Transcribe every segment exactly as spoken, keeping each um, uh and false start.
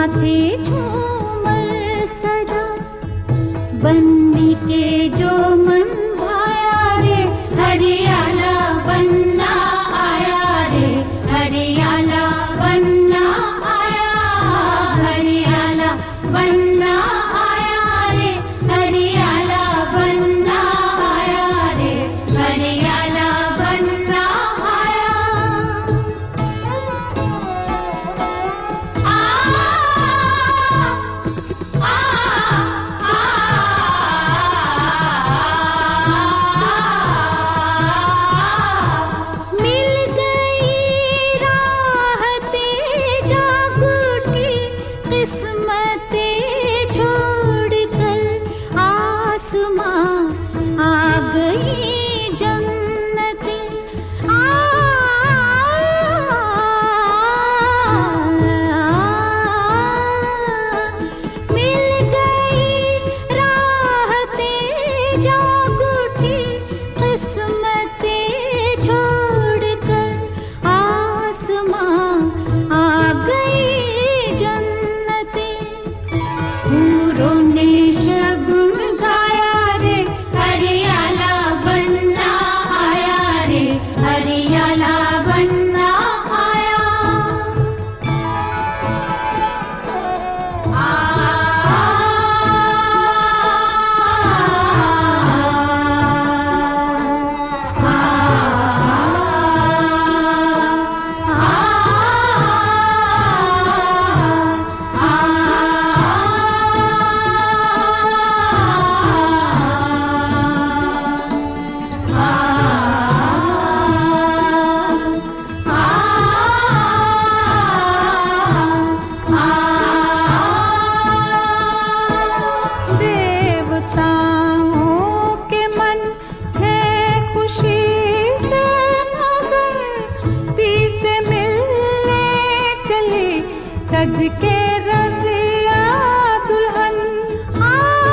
माथे झूमर सजा, बन्नी के जो मन भाया रे, हरियाला बन्ना आया रे, हरियाला बन्ना आया, हरियाला बन्ना आया रे, हरियाला बन्ना आया रे, हरियाला बन्ना आया। आ, आ, आ, मिल गई राहतें जागूटी, किस्मतें छोड़कर आसमां आ गई जन्नतें। आ, मिल गई राहतें जागूटी, किस्मतें छोड़कर आसमां आ गई जन्नतें। हूरों ने शगुन गाया रे, हरियाला बन्ना आया रे, हरियाला बन्ना आया। आ, देवताओं के मन है खुशी से मगर, पी से मिलने चली सज के रज़िया दुल्हन। आ,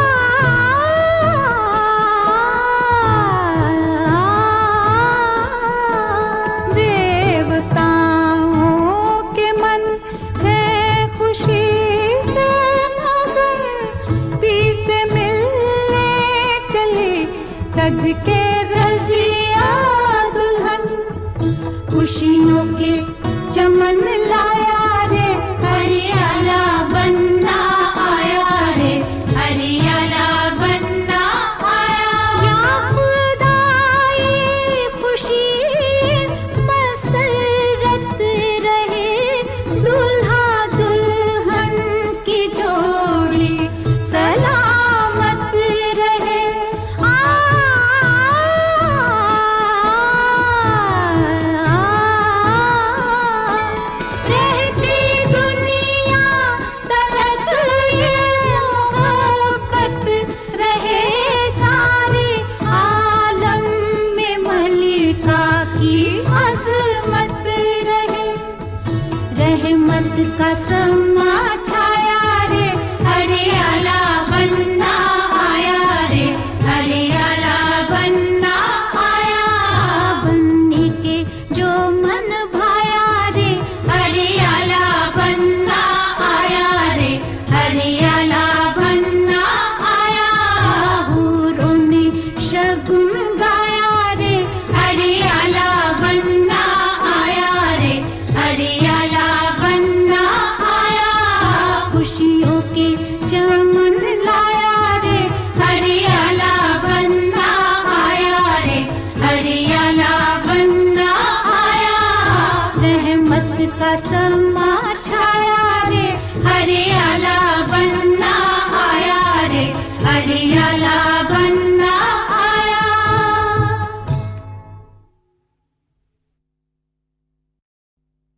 देवताओं के मन है खुशी से मगर, पी से मिलने चली सज के रज़िया दुल्हन। खुशियों के चमन लाया रे, हरियाला बन्ना आया रे, हरियाला बन्ना आया। या खुदा ये खुशी मसरत रहे, दूल्हा दुल्हन की जोड़ी सलामत रहे। आ, रहती दुनिया तलक ये मोहब्बत रहे, सारे आलम में मलिका की अज़मत रहे। रहमत का समा छाया रे, हरियाला बन्ना आया रे, हरियाला बन्ना आया। बन्नी के जो मन भाया रे, हरियाला बन्ना आया रे, हरियाला बन्ना आया। हूरों ने शगुन गाया रे, हरियाला बन्ना आया रे, हरियाला बन्ना आया। खुशियों के चमन लाया रे, हरियाला बन्ना आया रे, हरियाला बन्ना आया। रहमत का समा छाया रे, हरियाला बन्ना आया रे, हरियाला